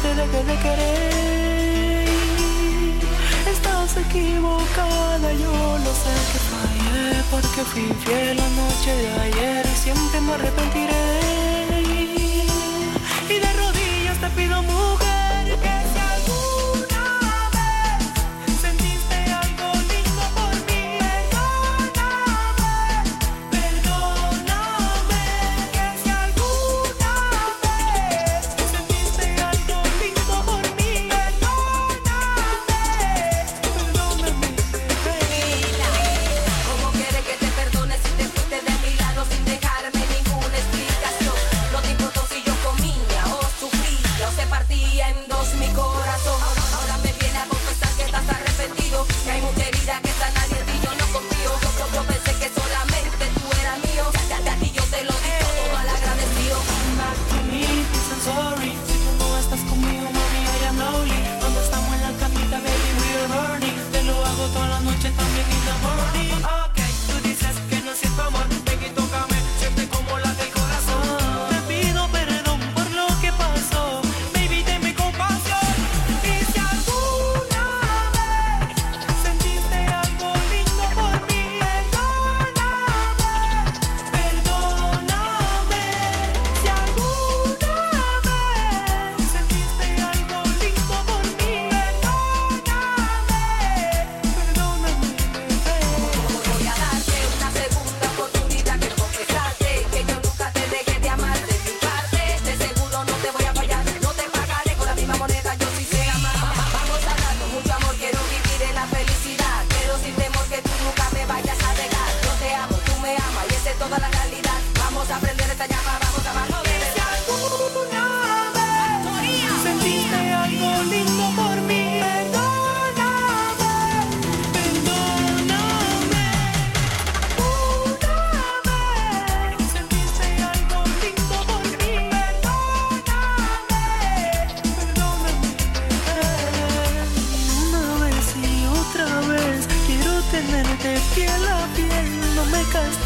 te dejé de querer. Estás equivocada, yo lo sé que fallé, porque fui fiel la noche de ayer y siempre me arrepentiré. Y de rodillas te pido, mujer, que si alguna vez sentiste algo lindo por mí, perdóname, que si alguna vez sentiste algo lindo por mí, perdóname, ¿Cómo quieres que te perdone si te fuiste de mi lado sin dejarme ninguna explicación? No te importó si yo comía o sufría o se partía en dos mi corazón. Ahora me viene a confesar que estás arrepentido, que hay mucha herida que sanar y en ti yo no confío. Yo pensé que solamente tú eras mío, ya a ti yo te lo digo todo mal agradecido. come back to me, please and sorry. Si tú no estás conmigo, mami, I am lonely. Cuando estamos en la camita, baby, we are burning. Te lo hago toda la noche, también in the morning. Ok, tú dices que no siento amor, ven y tócame, siente como late el corazón. Te pido perdón por lo que pasó, baby, tenme compasión. Y si alguna vez sentiste algo lindo por mí, perdóname. Si alguna vez sentiste algo lindo por mí, perdóname. Voy a darte una segunda oportunidad que confesarte que yo nunca te dejé de amar de mi parte. De seguro no te voy a fallar, no te pagaré con la misma moneda, yo sí sé amar. Vamos a darnos mucho amor, quiero vivir en la felicidad, pero sin temor que tú nunca me vayas a dejar. Yo te amo, tú me amas y esa es toda la realidad. Vamos a prender esta llama, vamos a amarnos de verdad. Alguna vez sentiste algo lindo por mí, perdóname. Una vez sentiste algo lindo por mí, perdóname. Una vez y otra vez quiero tenerte piel a piel, no me canses